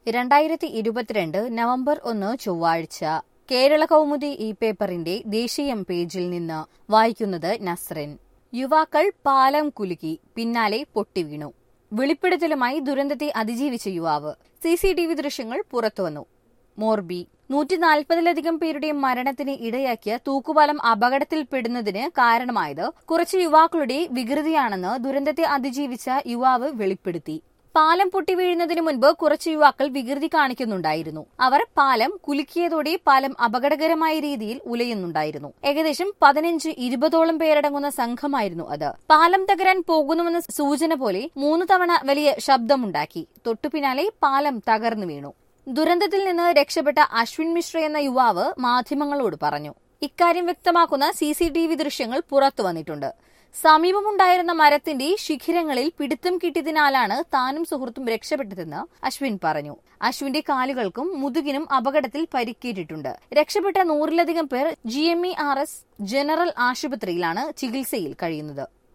2022 November 1 ചൊവ്വാഴ്ച കേരള കൗമുദി ഈ പേപ്പറിന്റെ ദേശീയം പേജിൽ നിന്ന് വായിക്കുന്നത് നസ്റിൻ. യുവാക്കൾ പാലം കുലുക്കി, പിന്നാലെ പൊട്ടിവീണു. വെളിപ്പെടുത്തലുമായി ദുരന്തത്തെ അതിജീവിച്ച യുവാവ്. CCTV ദൃശ്യങ്ങൾ പുറത്തുവന്നു. മോർബി. 140-ലധികം പേരുടെ മരണത്തിന് ഇടയാക്കിയ തൂക്കുപാലം അപകടത്തിൽപ്പെടുന്നതിന് കാരണമായത് കുറച്ച് യുവാക്കളുടെ വികൃതിയാണെന്ന് ദുരന്തത്തെ അതിജീവിച്ച യുവാവ് വെളിപ്പെടുത്തി. പാലം പൊട്ടി വീഴുന്നതിന് മുൻപ് കുറച്ച് യുവാക്കൾ വികൃതി കാണിക്കുന്നുണ്ടായിരുന്നു. അവർ പാലം കുലുക്കിയതോടെ പാലം അപകടകരമായ രീതിയിൽ ഉലയുന്നുണ്ടായിരുന്നു. ഏകദേശം 15-20ഓളം പേരടങ്ങുന്ന സംഘമായിരുന്നു അത്. പാലം തകരാൻ പോകുന്നുവെന്ന സൂചന പോലെ 3 തവണ വലിയ ശബ്ദമുണ്ടാക്കി. തൊട്ടുപിന്നാലെ പാലം തകർന്നു വീണു. ദുരന്തത്തിൽ നിന്ന് രക്ഷപ്പെട്ട അശ്വിൻ മിശ്ര എന്ന യുവാവ് മാധ്യമങ്ങളോട് പറഞ്ഞു. ഇക്കാര്യം വ്യക്തമാക്കുന്ന CCTV ദൃശ്യങ്ങൾ പുറത്തു വന്നിട്ടുണ്ട്. സമീപമുണ്ടായിരുന്ന മരത്തിന്റെ ശിഖരങ്ങളിൽ പിടുത്തം കിട്ടിയതിനാലാണ് താനും സുഹൃത്തും രക്ഷപ്പെട്ടതെന്ന് അശ്വിൻ പറഞ്ഞു. അശ്വിന്റെ കാലുകൾക്കും മുതുകിനും അപകടത്തിൽ പരിക്കേറ്റിട്ടുണ്ട്. രക്ഷപ്പെട്ട 100-ലധികം പേർ GMERS ജനറൽ ആശുപത്രിയിലാണ് ചികിത്സയിൽ കഴിയുന്നത്.